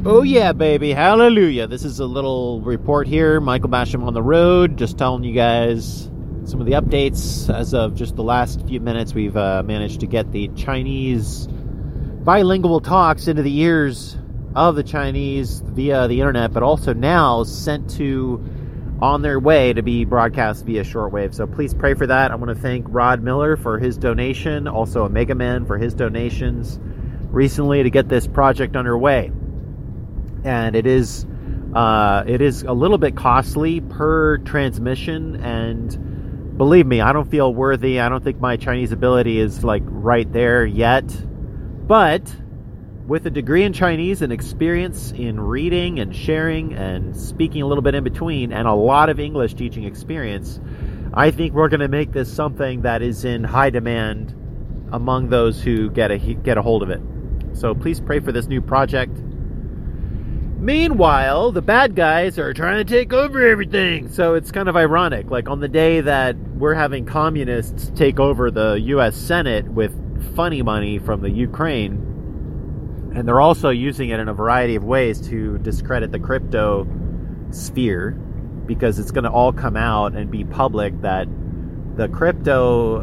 Oh yeah, baby. Hallelujah. This is a little report here. Michael Basham on the road. Just telling you guys some of the updates. As of just the last few minutes, we've managed to get the Chinese bilingual talks into the ears of the Chinese via the internet, but also now sent to on their way to be broadcast via shortwave. So please pray for that. I want to thank Rod Miller for his donation, also Omega Man for his donations recently to get this project underway. And it is a little bit costly per transmission, and believe me, I don't feel worthy. I don't think my Chinese ability is like right there yet, but with a degree in Chinese and experience in reading and sharing and speaking a little bit in between, and a lot of English teaching experience, I think we're going to make this something that is in high demand among those who get a hold of it. So please pray for this new project. Meanwhile, the bad guys are trying to take over everything. So it's kind of ironic. Like on the day that we're having communists take over the U.S. Senate with funny money from the Ukraine, and they're also using it in a variety of ways to discredit the crypto sphere, because it's going to all come out and be public that the crypto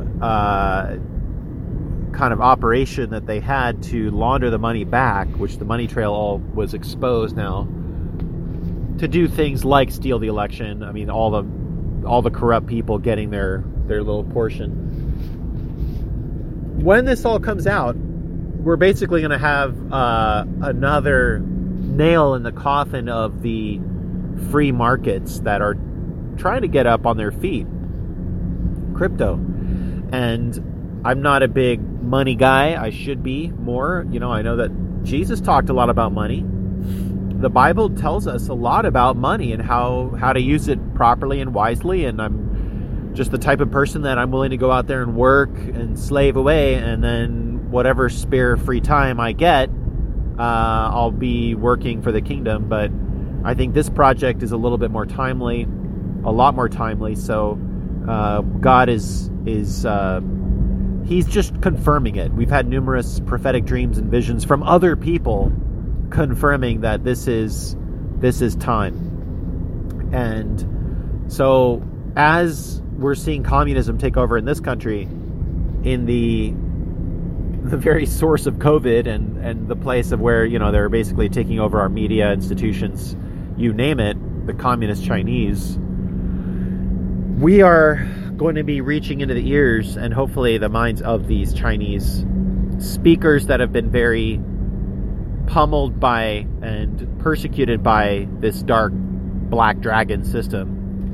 kind of operation that they had to launder the money back, which the money trail all was exposed now, to do things like steal the election. I mean, all the corrupt people getting their little portion. When this all comes out, we're basically going to have another nail in the coffin of the free markets that are trying to get up on their feet. Crypto. And I'm not a big money guy. I should be more. You know, I know that Jesus talked a lot about money. The Bible tells us a lot about money and how to use it properly and wisely. And I'm just the type of person that I'm willing to go out there and work and slave away. And then whatever spare free time I get, I'll be working for the kingdom. But I think this project is a little bit more timely, a lot more timely. So God is He's just confirming it. We've had numerous prophetic dreams and visions from other people confirming that this is time. And so as we're seeing communism take over in this country, in the very source of COVID and the place of where, you know, they're basically taking over our media, institutions, you name it, the communist Chinese, we are going to be reaching into the ears and hopefully the minds of these Chinese speakers that have been very pummeled by and persecuted by this dark black dragon system.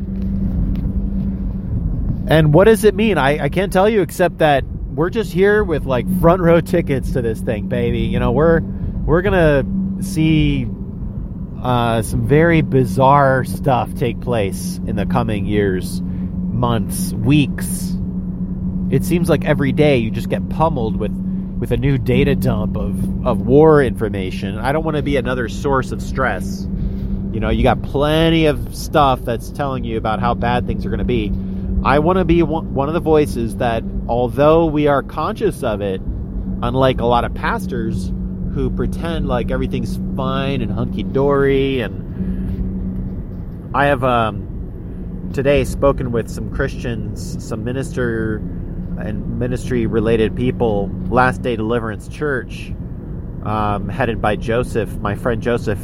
And what does it mean? I can't tell you, except that we're just here with like front row tickets to this thing, baby. You know, we're gonna see some very bizarre stuff take place in the coming years, months, weeks. It seems like every day you just get pummeled with a new data dump of war information. I don't want to be another source of stress. You know, you got plenty of stuff that's telling you about how bad things are going to be. I want to be one of the voices that, although we are conscious of it, unlike a lot of pastors who pretend like everything's fine and hunky-dory, and I have today spoken with some Christians, some minister and ministry-related people, Last Day Deliverance Church, headed by Joseph, my friend Joseph,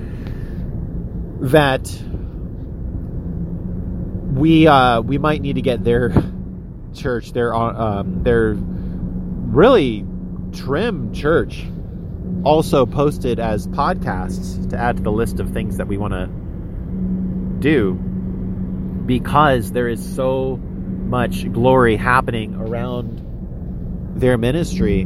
that we might need to get their church, their really trim church, also posted as podcasts to add to the list of things that we want to do, because there is so much glory happening around their ministry.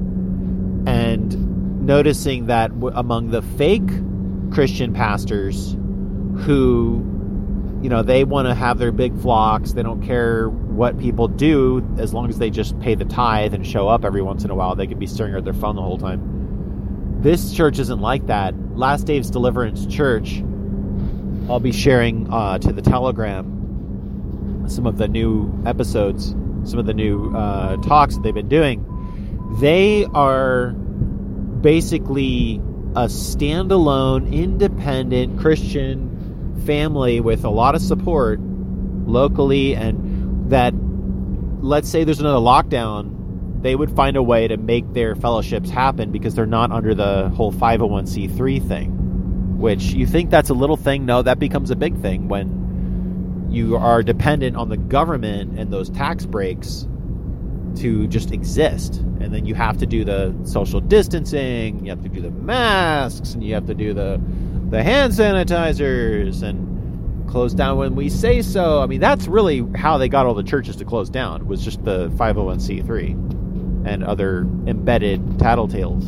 And noticing that among the fake Christian pastors who, you know, they want to have their big flocks, they don't care what people do as long as they just pay the tithe and show up every once in a while. They could be staring at their phone the whole time. This church isn't like that. Last Days Deliverance Church, I'll be sharing to the Telegram some of the new episodes, some of the new talks that they've been doing. They are basically a standalone, independent Christian family with a lot of support locally, and that, let's say there's another lockdown, they would find a way to make their fellowships happen because they're not under the whole 501c3 thing, which you think that's a little thing. No, that becomes a big thing when you are dependent on the government and those tax breaks to just exist. And then you have to do the social distancing, you have to do the masks, and you have to do the hand sanitizers, and close down when we say so. I mean, that's really how they got all the churches to close down, was just the 501c3 and other embedded tattletales.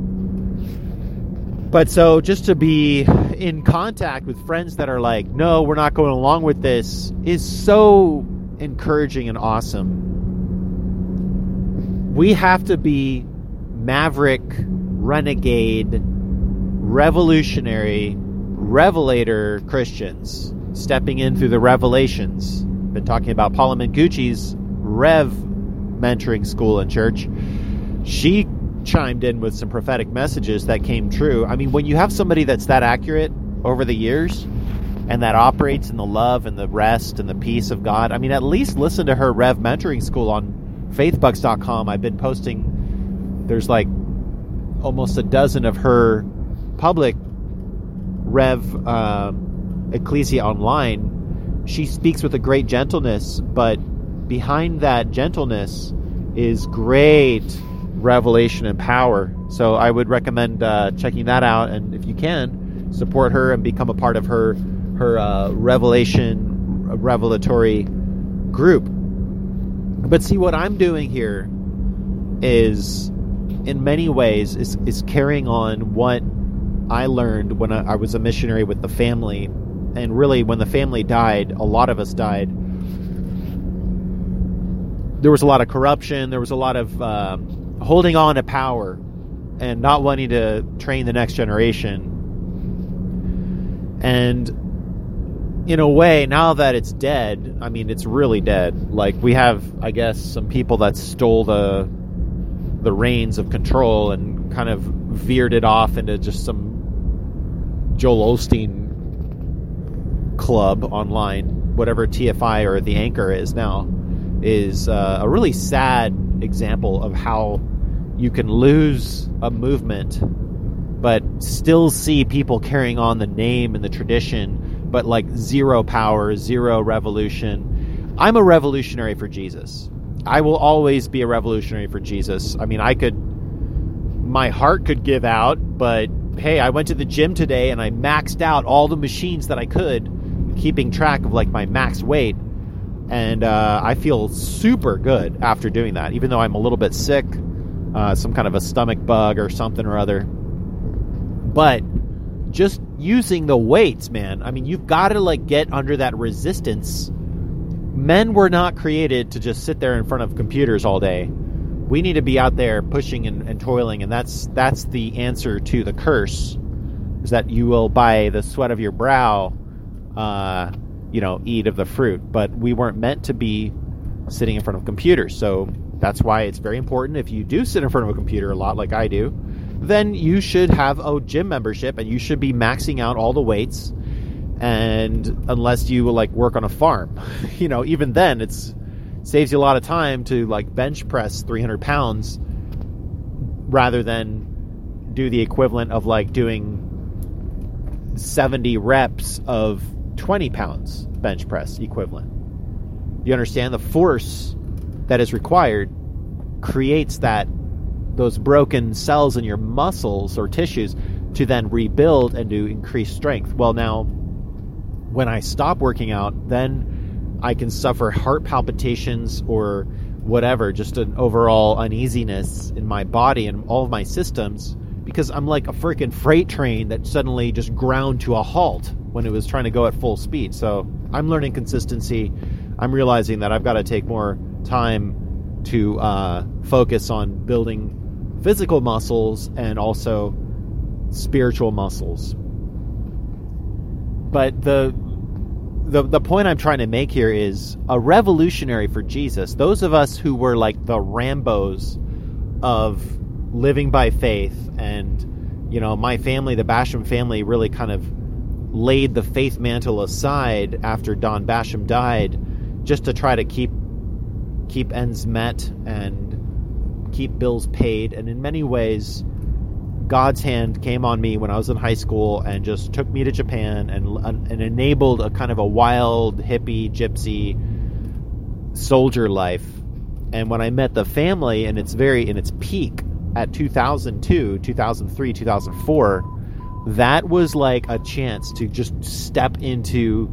But so just to be in contact with friends that are like, no, we're not going along with this, is so encouraging and awesome. We have to be maverick, renegade, revolutionary, revelator Christians, stepping in through the revelations. Been talking about Paula Mengucci's Rev mentoring school and church. She chimed in with some prophetic messages that came true. I mean, when you have somebody that's that accurate over the years and that operates in the love and the rest and the peace of God, I mean, at least listen to her Rev mentoring school on faithbucks.com. I've been posting, there's like almost a dozen of her public Rev Ecclesia online. She speaks with a great gentleness, but behind that gentleness is great revelation and power. So I would recommend checking that out, and if you can, support her and become a part of her revelatory group. But see, what I'm doing here is, in many ways, is carrying on what I learned when I was a missionary with the family. And really, when the family died, a lot of us died. There was a lot of corruption. There was a lot of holding on to power and not wanting to train the next generation. And in a way, now that it's dead, I mean, it's really dead. Like, we have, I guess, some people that stole the reins of control and kind of veered it off into just some Joel Osteen club online, whatever TFI or the Anchor is now, is a really sad example of how you can lose a movement but still see people carrying on the name and the tradition, but like zero power, zero revolution. I'm a revolutionary for Jesus. I will always be a revolutionary for Jesus. I mean, my heart could give out, but hey, I went to the gym today and I maxed out all the machines that I could, keeping track of like my max weight. And I feel super good after doing that, even though I'm a little bit sick, some kind of a stomach bug or something or other. But just using the weights, man, I mean, you've got to like get under that resistance. Men were not created to just sit there in front of computers all day. We need to be out there pushing and toiling, and that's the answer to the curse, is that you will, by the sweat of your brow, eat of the fruit. But we weren't meant to be sitting in front of computers. So that's why it's very important, if you do sit in front of a computer a lot like I do, then you should have a gym membership and you should be maxing out all the weights. And unless you like work on a farm, even then it's saves you a lot of time to like bench press 300 pounds rather than do the equivalent of like doing 70 reps of 20 pounds bench press equivalent. You understand? The force that is required creates those broken cells in your muscles or tissues to then rebuild and to increase strength. Well, now, when I stop working out, then I can suffer heart palpitations or whatever, just an overall uneasiness in my body and all of my systems, because I'm like a freaking freight train that suddenly just ground to a halt when it was trying to go at full speed. So I'm learning consistency. I'm realizing that I've got to take more time to focus on building physical muscles and also spiritual muscles. But the point I'm trying to make here is a revolutionary for Jesus. Those of us who were like the Rambos of living by faith and my family, the Basham family, really kind of laid the faith mantle aside after Don Basham died, just to try to keep ends met and keep bills paid. And in many ways, God's hand came on me when I was in high school and just took me to Japan and enabled a kind of a wild, hippie, gypsy soldier life. And when I met the family in its peak at 2002, 2003, 2004, that was like a chance to just step into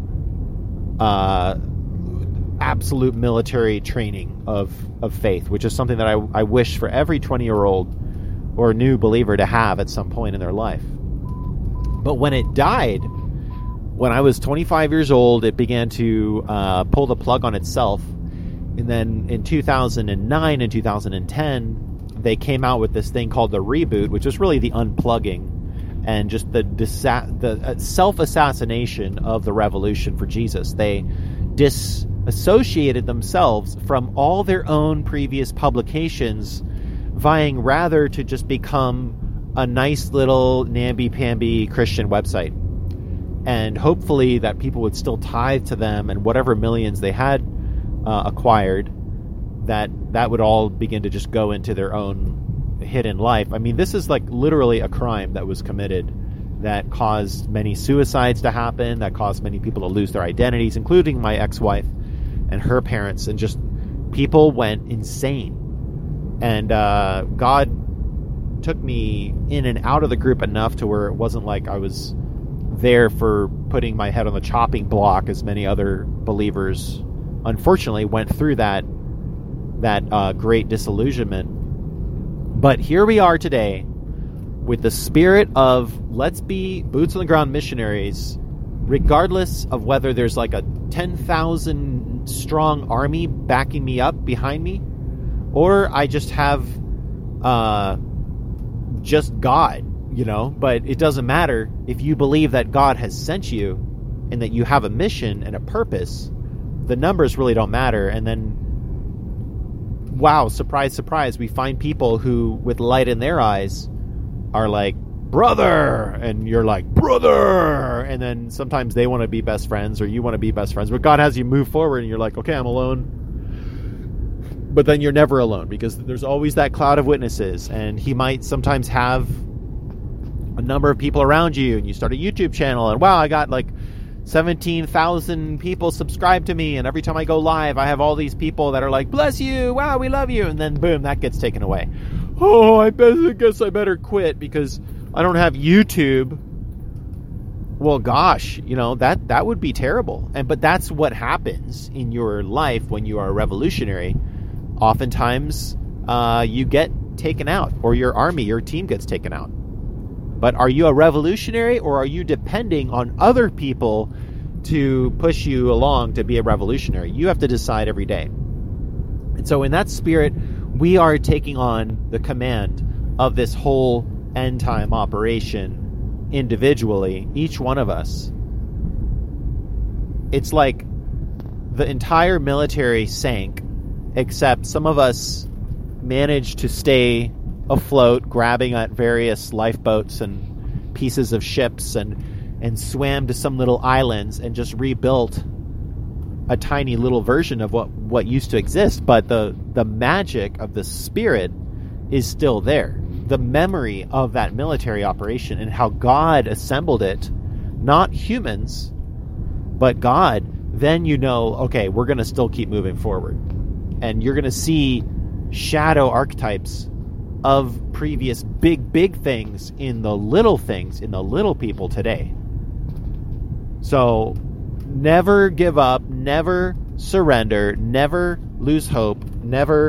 absolute military training of faith, which is something that I wish for every 20-year-old or new believer to have at some point in their life. But when it died, when I was 25 years old, it began to pull the plug on itself. And then in 2009 and 2010, they came out with this thing called the reboot, which was really the unplugging and just the self-assassination of the revolution for Jesus. They disassociated themselves from all their own previous publications, vying rather to just become a nice little namby-pamby Christian website. And hopefully that people would still tithe to them, and whatever millions they had acquired, that would all begin to just go into their own hidden life. I mean, this is like literally a crime that was committed that caused many suicides to happen, that caused many people to lose their identities, including my ex-wife and her parents, and just people went insane. And God took me in and out of the group enough to where it wasn't like I was there for putting my head on the chopping block, as many other believers unfortunately went through that great disillusionment. But here we are today with the spirit of let's be boots on the ground missionaries, regardless of whether there's like a 10,000 strong army backing me up behind me, or I just have just God, but it doesn't matter if you believe that God has sent you and that you have a mission and a purpose. The numbers really don't matter. And then, wow, surprise, surprise, we find people who, with light in their eyes, are like, brother, and you're like, brother, and then sometimes they want to be best friends, or you want to be best friends, but God has you move forward, and you're like, okay, I'm alone. But then you're never alone, because there's always that cloud of witnesses, and he might sometimes have a number of people around you, and you start a YouTube channel, and wow, I got like 17,000 people subscribe to me, and every time I go live, I have all these people that are like, bless you, wow, we love you, and then boom, that gets taken away. Oh, I guess I better quit because I don't have YouTube. Well, gosh, that would be terrible. But that's what happens in your life when you are a revolutionary. Oftentimes, you get taken out, or your army, your team gets taken out. But are you a revolutionary, or are you depending on other people to push you along to be a revolutionary? You have to decide every day. And so in that spirit, we are taking on the command of this whole end time operation individually, each one of us. It's like the entire military sank, except some of us managed to stay afloat, grabbing at various lifeboats and pieces of ships, and swam to some little islands and just rebuilt a tiny little version of what used to exist. But the magic of the spirit is still there. The memory of that military operation and how God assembled it, not humans, but God. Then okay, we're going to still keep moving forward. And you're going to see shadow archetypes of previous big things in the little things, in the little people today. So never give up, never surrender, never lose hope, never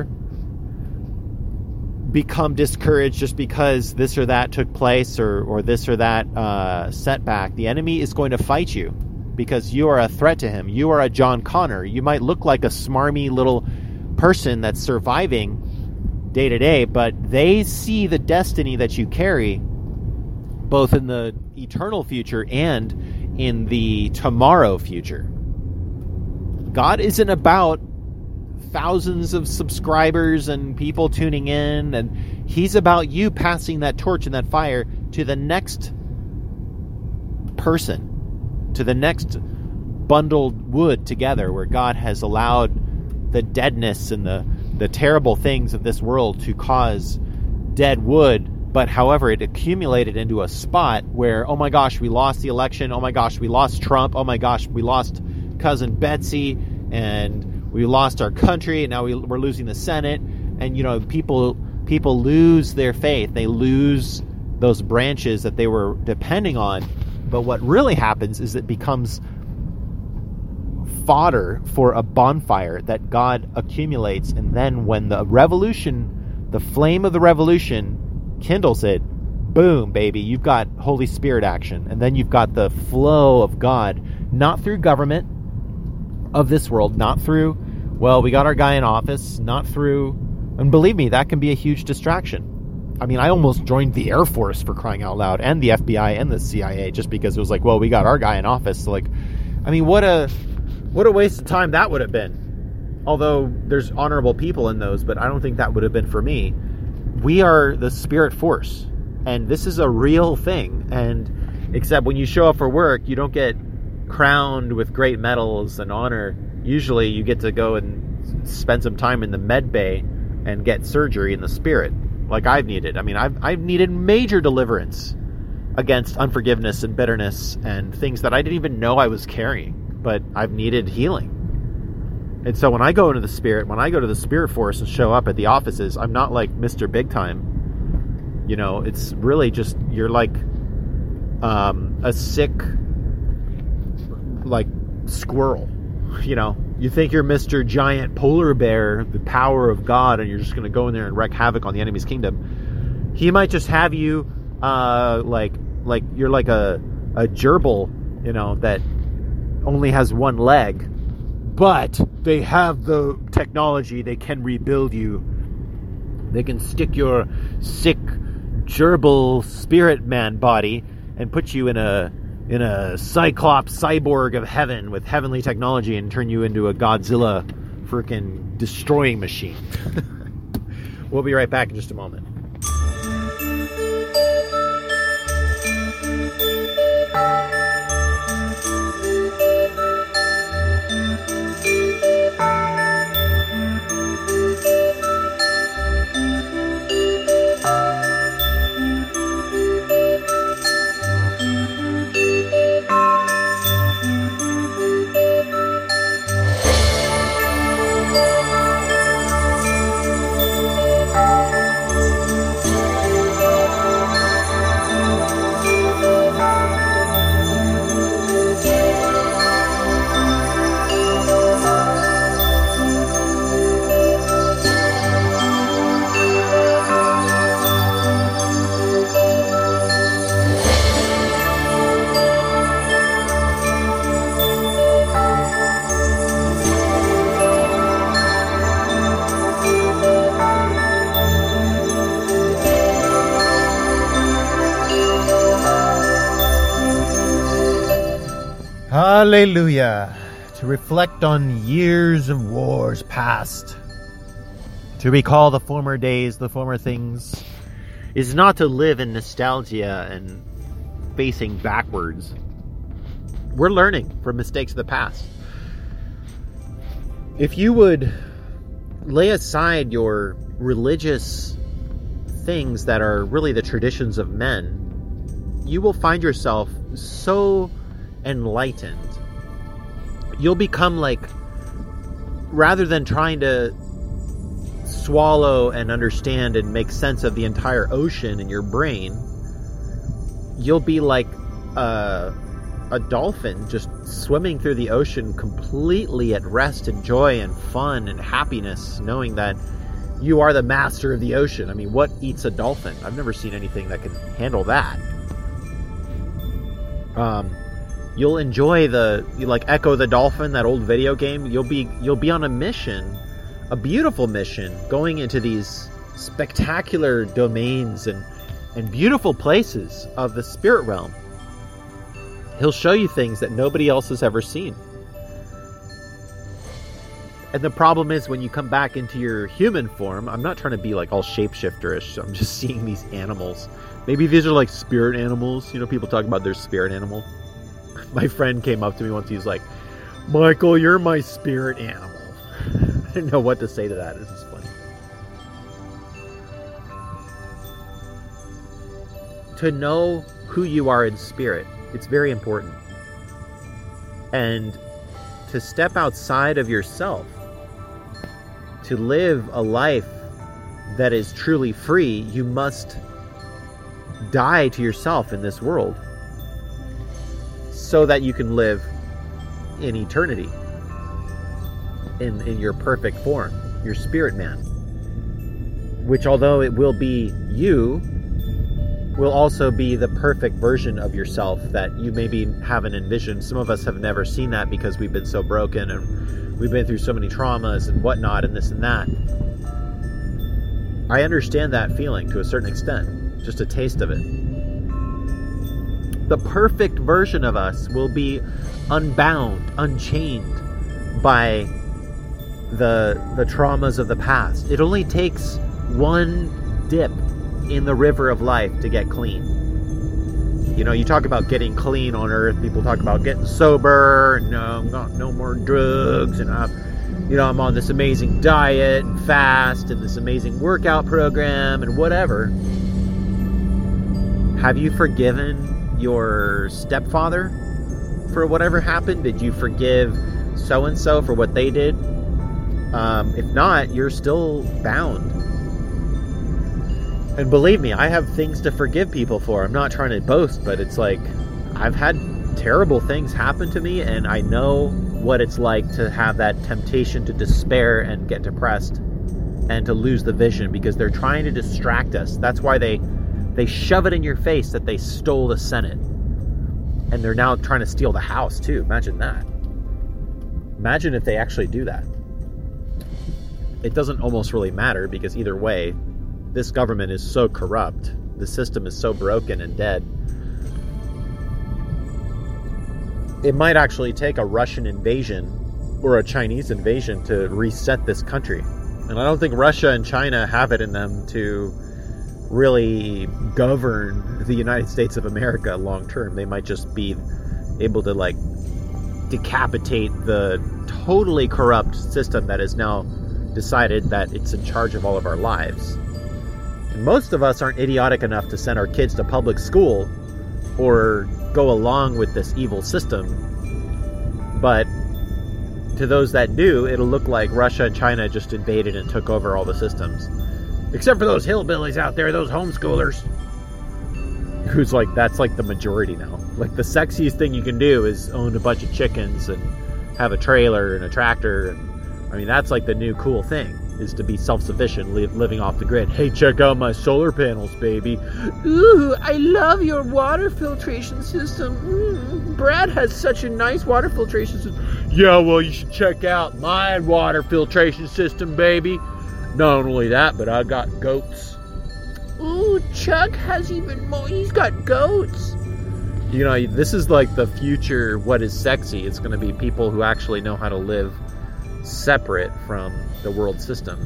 become discouraged just because this or that took place, or this or that setback. The enemy is going to fight you because you are a threat to him. You are a John Connor. You might look like a smarmy little person that's surviving day to day, but they see the destiny that you carry, both in the eternal future and in the tomorrow future. God isn't about thousands of subscribers and people tuning in, and he's about you passing that torch and that fire to the next person, to the next bundled wood together, where God has allowed the deadness and the terrible things of this world to cause dead wood. But however, it accumulated into a spot where, oh my gosh, we lost the election. Oh my gosh, we lost Trump. Oh my gosh, we lost Cousin Betsy, and we lost our country. And now we're losing the Senate. And, you know, people lose their faith. They lose those branches that they were depending on. But what really happens is it becomes fodder for a bonfire that God accumulates. And then when the revolution, the flame of the revolution kindles it, boom, baby, you've got Holy Spirit action. And then you've got the flow of God, not through government of this world, not through, well, we got our guy in office, not through, and believe me, that can be a huge distraction. I mean, I almost joined the Air Force, for crying out loud, and the FBI and the CIA, just because it was like, well, we got our guy in office. So like, I mean, what a waste of time that would have been. Although there's honorable people in those, but I don't think that would have been for me. We are the spirit force, and this is a real thing. And except when you show up for work, you don't get crowned with great medals and honor. Usually you get to go and spend some time in the med bay and get surgery in the spirit, like I've needed. I mean, I've needed major deliverance against unforgiveness and bitterness and things that I didn't even know I was carrying, but I've needed healing. And so when I go into the spirit, when I go to the spirit force and show up at the offices, I'm not like Mr. Big Time. You know, it's really just, you're like a sick, like, squirrel. You know, you think you're Mr. Giant Polar Bear, the power of God, and you're just going to go in there and wreak havoc on the enemy's kingdom. He might just have you like you're like a gerbil, you know, that only has one leg, but they have the technology. They can rebuild you. They can stick your sick gerbil spirit man body and put you in a cyclops cyborg of heaven with heavenly technology and turn you into a Godzilla freaking destroying machine. We'll be right back in just a moment. Hallelujah. To reflect on years of wars past, to recall the former days, the former things, is not to live in nostalgia and facing backwards. We're learning from mistakes of the past. If you would lay aside your religious things that are really the traditions of men, you will find yourself so enlightened. You'll become like, rather than trying to swallow and understand and make sense of the entire ocean in your brain, you'll be like a dolphin just swimming through the ocean completely at rest and joy and fun and happiness, knowing that you are the master of the ocean. I mean, what eats a dolphin? I've never seen anything that can handle that. You'll enjoy you like Echo the Dolphin, that old video game. You'll be on a mission, a beautiful mission, going into these spectacular domains and beautiful places of the spirit realm. He'll show you things that nobody else has ever seen. And the problem is when you come back into your human form, I'm not trying to be like all shapeshifterish. I'm just seeing these animals. Maybe these are like spirit animals. You know, people talk about their spirit animal. My friend came up to me once. He's like, Michael, you're my spirit animal. I didn't know what to say to that. This is funny. To know who you are in spirit, it's very important. And to step outside of yourself, to live a life that is truly free, you must die to yourself in this world so that you can live in eternity in your perfect form, your spirit man, which, although it will be you, will also be the perfect version of yourself that you maybe haven't envisioned. Some of us have never seen that because we've been so broken and we've been through so many traumas and whatnot and this and that. I understand that feeling to a certain extent, just a taste of it. The perfect version of us will be unbound, unchained by the traumas of the past. It only takes one dip in the river of life to get clean. You know, you talk about getting clean on earth. People talk about getting sober. No more drugs, and I'm on this amazing diet and fast and this amazing workout program and whatever. Have you forgiven your stepfather for whatever happened? Did you forgive so-and-so for what they did? If not, you're still bound. And believe me, I have things to forgive people for. I'm not trying to boast, but it's like I've had terrible things happen to me, and I know what it's like to have that temptation to despair and get depressed and to lose the vision, because they're trying to distract us. That's why they shove it in your face that they stole the Senate. And they're now trying to steal the House, too. Imagine that. Imagine if they actually do that. It doesn't almost really matter, because either way, this government is so corrupt. The system is so broken and dead. It might actually take a Russian invasion or a Chinese invasion to reset this country. And I don't think Russia and China have it in them to really govern the United States of America long term. They might just be able to like decapitate the totally corrupt system that has now decided that it's in charge of all of our lives. And most of us aren't idiotic enough to send our kids to public school or go along with this evil system. But to those that do, it'll look like Russia and China just invaded and took over all the systems. Except for those hillbillies out there, those homeschoolers. Who's like, that's like the majority now. Like the sexiest thing you can do is own a bunch of chickens and have a trailer and a tractor. And I mean, that's like the new cool thing, is to be self-sufficient, living off the grid. Hey, check out my solar panels, baby. Ooh, I love your water filtration system. Brad has such a nice water filtration system. Yeah, well, you should check out my water filtration system, baby. Not only that, but I got goats. Ooh, Chuck has even more. He's got goats. You know, this is like the future, what is sexy. It's going to be people who actually know how to live separate from the world system.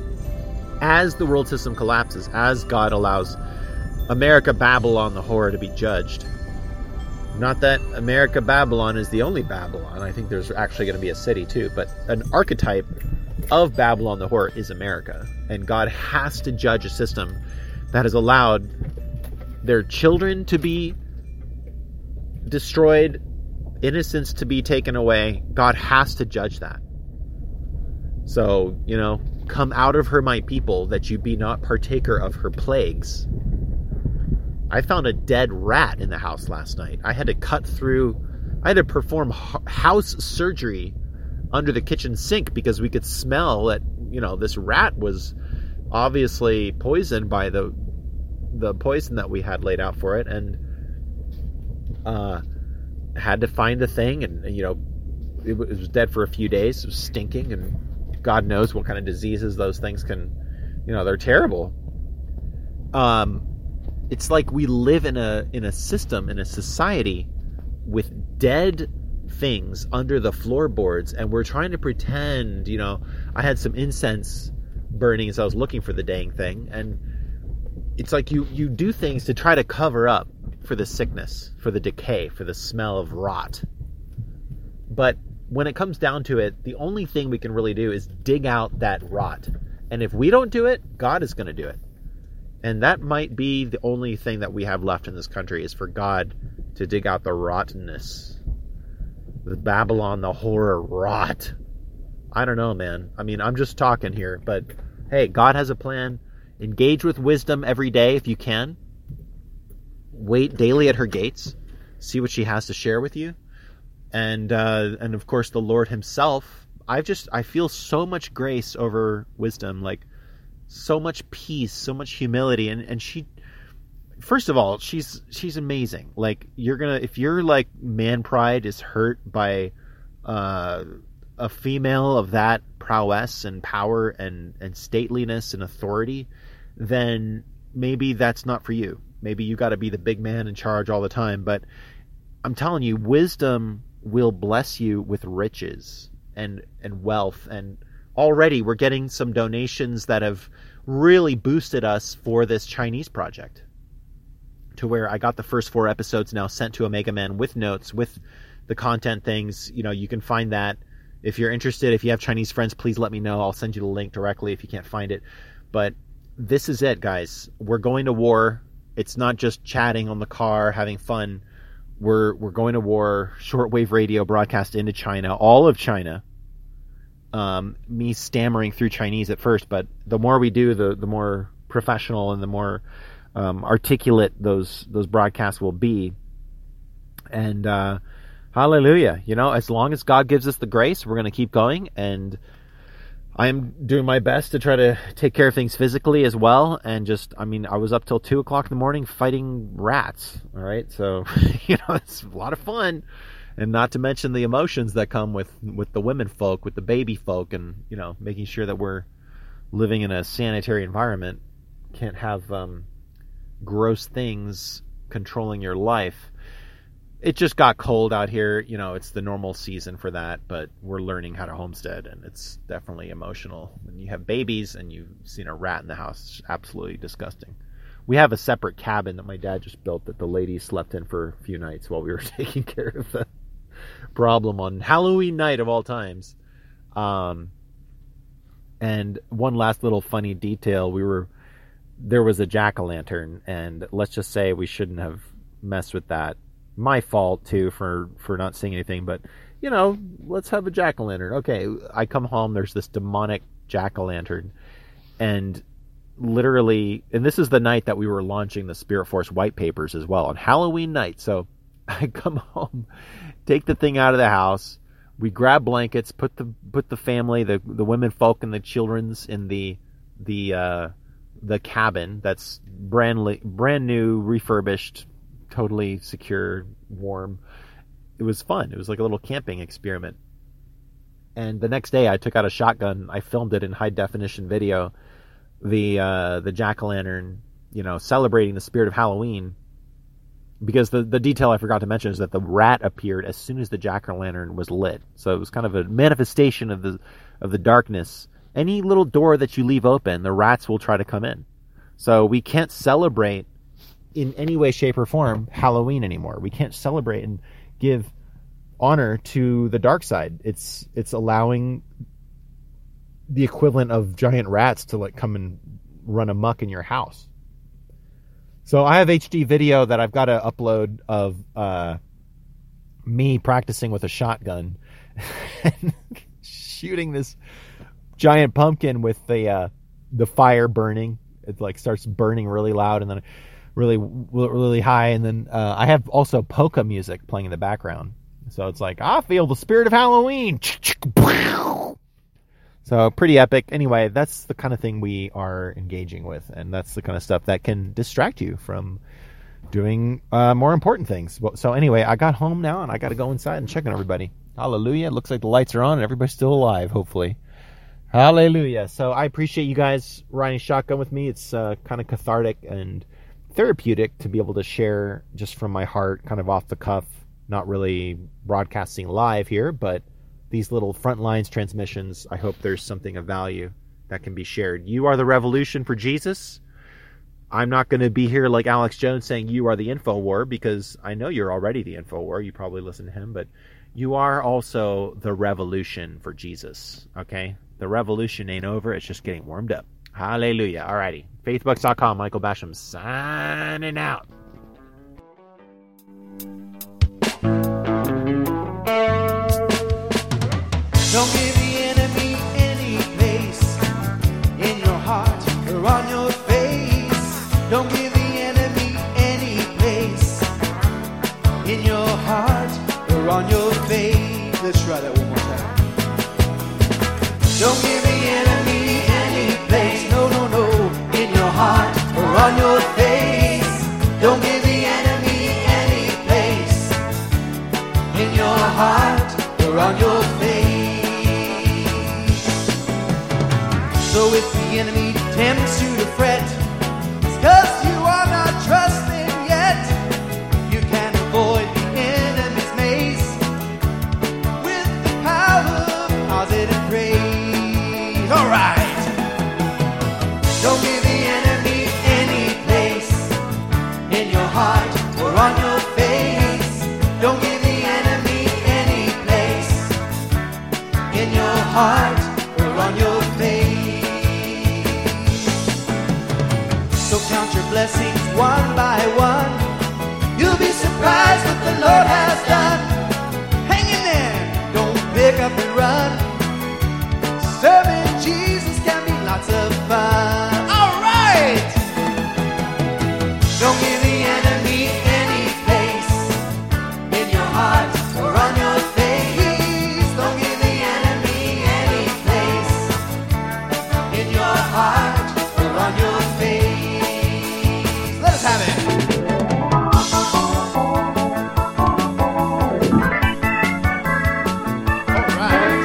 As the world system collapses, as God allows America Babylon the whore to be judged. Not that America Babylon is the only Babylon. I think there's actually going to be a city too, but an archetype of Babylon the whore is America. And God has to judge a system that has allowed their children to be destroyed, innocence to be taken away. God has to judge that. So, you know, come out of her, my people, that you be not partaker of her plagues. I found a dead rat in the house last night. I had to perform house surgery under the kitchen sink because we could smell that, you know, this rat was obviously poisoned by the poison that we had laid out for it, and had to find the thing, and you know, it was dead for a few days. It was stinking, and God knows what kind of diseases those things can, you know, they're terrible. It's like we live in a system, in a society with dead things under the floorboards, and we're trying to pretend, I had some incense burning as I was looking for the dang thing, and it's like you do things to try to cover up for the sickness, for the decay, for the smell of rot. But when it comes down to it, the only thing we can really do is dig out that rot. And if we don't do it, God is going to do it. And that might be the only thing that we have left in this country, is for God to dig out the rottenness. The Babylon, the horror rot. I don't know, man. I mean, I'm just talking here, but hey, God has a plan. Engage with wisdom every day if you can. Wait daily at her gates. See what she has to share with you. And of course the Lord himself. I feel so much grace over wisdom, like so much peace, so much humility, and she, first of all, she's amazing. Like, if your like man pride is hurt by a female of that prowess and power and stateliness and authority, then maybe that's not for you. Maybe you got to be the big man in charge all the time. But I'm telling you, wisdom will bless you with riches and wealth. And already we're getting some donations that have really boosted us for this Chinese project, to where I got the first 4 episodes now sent to Omega Man with notes, with the content things. You can find that. If you're interested, if you have Chinese friends, please let me know. I'll send you the link directly if you can't find it. But this is it, guys. We're going to war. It's not just chatting on the car, having fun. We're going to war. Shortwave radio broadcast into China, all of China. Me stammering through Chinese at first, but the more we do, the more professional and the more articulate those broadcasts will be. And hallelujah. As long as God gives us the grace, we're going to keep going. And I'm doing my best to try to take care of things physically as well. And I was up till 2 o'clock in the morning fighting rats. All right. So, it's a lot of fun. And not to mention the emotions that come with the women folk, with the baby folk, and, making sure that we're living in a sanitary environment. Can't have gross things controlling your life. It just got cold out here. It's the normal season for that, but we're learning how to homestead, and it's definitely emotional. When you have babies and you've seen a rat in the house, it's absolutely disgusting. We have a separate cabin that my dad just built that the ladies slept in for a few nights while we were taking care of the problem on Halloween night of all times. And one last little funny detail, there was a jack-o'-lantern, and let's just say we shouldn't have messed with that. My fault too for not seeing anything, but let's have a jack-o'-lantern. Okay, I come home, there's this demonic jack-o'-lantern, and literally, and this is the night that we were launching the Spirit Force white papers as well, on Halloween night. So I come home, take the thing out of the house, we grab blankets, put the family, the women folk and the children's in the cabin that's brand new, refurbished, totally secure, warm. It was fun. It was like a little camping experiment. And the next day I took out a shotgun. I filmed it in high definition video. The jack-o'-lantern, celebrating the spirit of Halloween. Because the detail I forgot to mention is that the rat appeared as soon as the jack-o'-lantern was lit. So it was kind of a manifestation of the darkness. Any little door that you leave open, the rats will try to come in. So we can't celebrate in any way, shape, or form Halloween anymore. We can't celebrate and give honor to the dark side. It's allowing the equivalent of giant rats to come and run amok in your house. So I have HD video that I've got to upload of me practicing with a shotgun and shooting this giant pumpkin with the fire burning. It starts burning really loud and then really, really high. And then I have also polka music playing in the background. So it's I feel the spirit of Halloween. So pretty epic. Anyway, that's the kind of thing we are engaging with. And that's the kind of stuff that can distract you from doing more important things. So anyway, I got home now and I got to go inside and check on everybody. Hallelujah. It looks like the lights are on and everybody's still alive, hopefully. Hallelujah. So I appreciate you guys riding shotgun with me. It's kind of cathartic and therapeutic to be able to share just from my heart, kind of off the cuff, not really broadcasting live here, but these little front lines transmissions, I hope there's something of value that can be shared. You are the revolution for Jesus. I'm not going to be here like Alex Jones saying you are the InfoWar, because I know you're already the InfoWar. You probably listen to him, but you are also the revolution for Jesus, okay? The revolution ain't over. It's just getting warmed up. Hallelujah. Alrighty. Faithbooks.com. Michael Basham signing out. Don't give the enemy any place in your heart or on your face. Don't give the enemy any place in your heart or on your face. Let's try that one more time. Don't give the enemy any place, no, no, no, in your heart or on your face. Don't give the enemy any place in your heart or on your face. So if the enemy tempts you to fret, it's 'cause you are not trusting yet. You can avoid the enemy's maze with the power of positive praise. All right. Don't give the enemy any place in your heart or on your face. Don't give the enemy any place in your heart or on your face. So count your blessings one by one. You'll be surprised what the Lord has done. Hang in there, don't pick up and run. Serving Jesus can be lots of fun. All right! Don't give the enemy any place in your heart or on your face. Don't give the enemy any place in your heart or on your face. Let us have it. All right.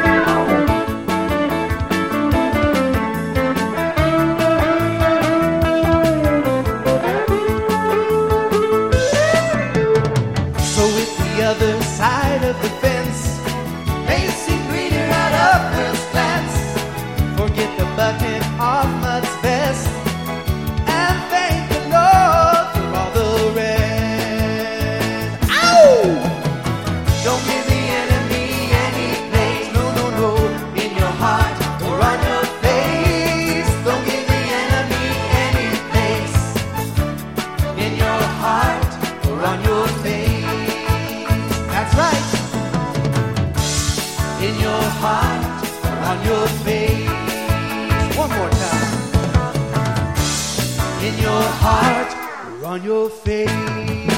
So with the other side of the fence, they seem greener at a first glance. Forget the bucket of mud's vest and thank the Lord for all the rest. Ow! Don't give the enemy any place, no, no, no, in your heart or on your face. Don't give the enemy any place in your heart or on your face. That's right. In your heart or on your face. One more time. In your heart or on your face.